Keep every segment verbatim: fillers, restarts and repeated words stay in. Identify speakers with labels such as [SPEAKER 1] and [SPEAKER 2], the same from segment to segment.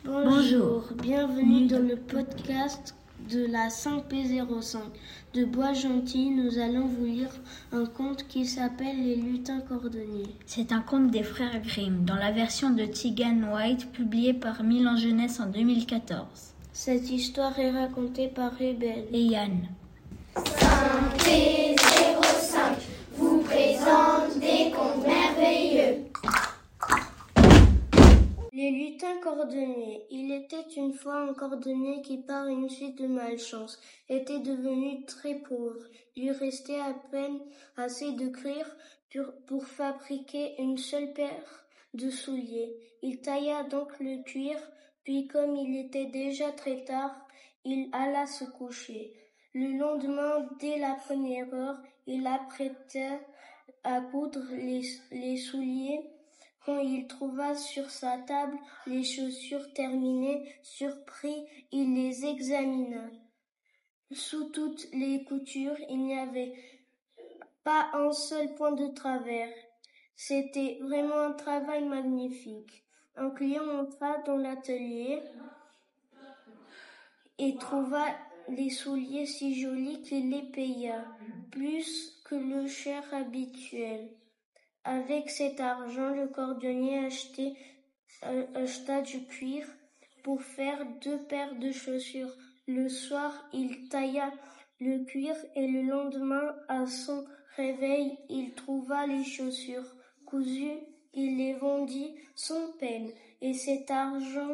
[SPEAKER 1] Bonjour, bienvenue dans le podcast de la cinq P zéro cinq. De Bois-Gentil, nous allons vous lire un conte qui s'appelle Les lutins cordonniers.
[SPEAKER 2] C'est un conte des frères Grimm, dans la version de Teagan White, publiée par Milan Jeunesse en deux mille quatorze.
[SPEAKER 1] Cette histoire est racontée par Rebelle
[SPEAKER 2] et Yann.
[SPEAKER 3] cinq P zéro cinq vous présente des contes merveilleux.
[SPEAKER 1] Les lutins cordonniers. Il était une fois un cordonnier qui, par une suite de malchance, était devenu très pauvre. Il lui restait à peine assez de cuir pour, pour fabriquer une seule paire de souliers. Il tailla donc le cuir, puis comme il était déjà très tard, il alla se coucher. Le lendemain, dès la première heure, il apprêta à coudre les, les souliers. Quand il trouva sur sa table les chaussures terminées, surpris, il les examina. Sous toutes les coutures, il n'y avait pas un seul point de travers. C'était vraiment un travail magnifique. Un client entra dans l'atelier et trouva les souliers si jolis qu'il les paya, plus que le cher habituel. Avec cet argent, le cordonnier achetait, euh, acheta du cuir pour faire deux paires de chaussures. Le soir, il tailla le cuir et le lendemain, à son réveil, il trouva les chaussures cousues. Il les vendit sans peine et cet argent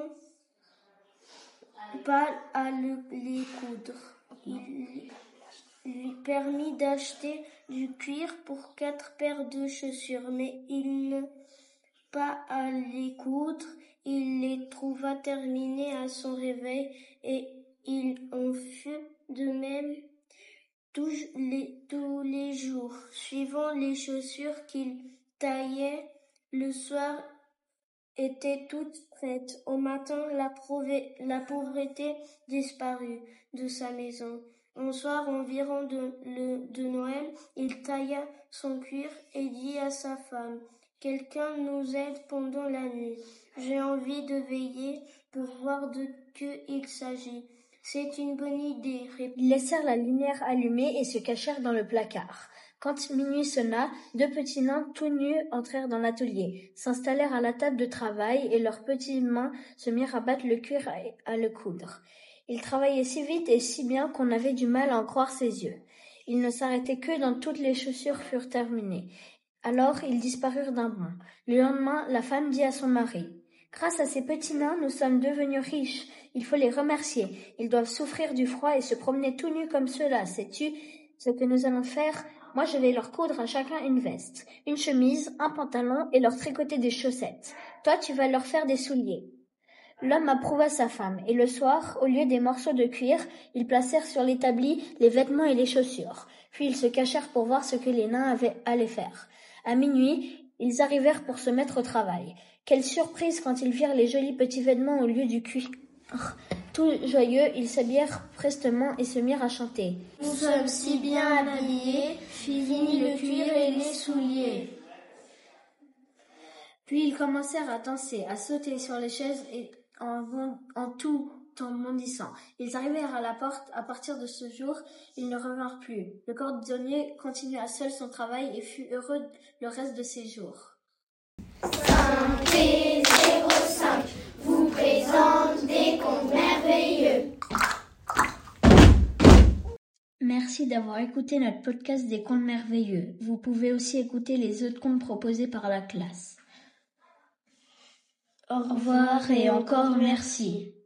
[SPEAKER 1] pas à le, les coudre. Il lui permit d'acheter du cuir pour quatre paires de chaussures, mais il ne pas à les coudre. Il les trouva terminées à son réveil et il en fut de même tous les, tous les jours, suivant les chaussures qu'il taillait. Le soir étaient toutes prêtes. Au matin, la, prouvé, la pauvreté disparut de sa maison. Un soir environ de, le, de Noël, il tailla son cuir et dit à sa femme « Quelqu'un nous aide pendant la nuit. J'ai envie de veiller pour voir de que il s'agit. » « C'est une bonne idée. »
[SPEAKER 2] Ils laissèrent la lumière allumée et se cachèrent dans le placard. Quand minuit sonna, deux petits nains tout nus entrèrent dans l'atelier, s'installèrent à la table de travail et leurs petites mains se mirent à battre le cuir et à le coudre. Ils travaillaient si vite et si bien qu'on avait du mal à en croire ses yeux. Ils ne s'arrêtaient que quand toutes les chaussures furent terminées. Alors ils disparurent d'un bond. Le lendemain, la femme dit à son mari « Grâce à ces petits nains, nous sommes devenus riches. Il faut les remercier. Ils doivent souffrir du froid et se promener tout nus comme cela. Sais-tu ce que nous allons faire ? Moi, je vais leur coudre à chacun une veste, une chemise, un pantalon et leur tricoter des chaussettes. Toi, tu vas leur faire des souliers. » L'homme approuva sa femme, et le soir, au lieu des morceaux de cuir, ils placèrent sur l'établi les vêtements et les chaussures. Puis ils se cachèrent pour voir ce que les nains avaient allaient faire. À minuit, ils arrivèrent pour se mettre au travail. Quelle surprise quand ils virent les jolis petits vêtements au lieu du cuir. Tout joyeux, ils s'habillèrent prestement et se mirent à chanter.
[SPEAKER 3] « Nous sommes si bien habillés, fini le cuir et les souliers. »
[SPEAKER 2] Puis ils commencèrent à danser, à sauter sur les chaises et en, en tout en bondissant. Ils arrivèrent à la porte. À partir de ce jour, ils ne revinrent plus. Le cordonnier continua seul son travail et fut heureux le reste de ses jours.
[SPEAKER 3] cinq P zéro cinq vous présente des contes merveilleux.
[SPEAKER 2] Merci d'avoir écouté notre podcast des contes merveilleux. Vous pouvez aussi écouter les autres contes proposés par la classe. Au revoir et encore merci.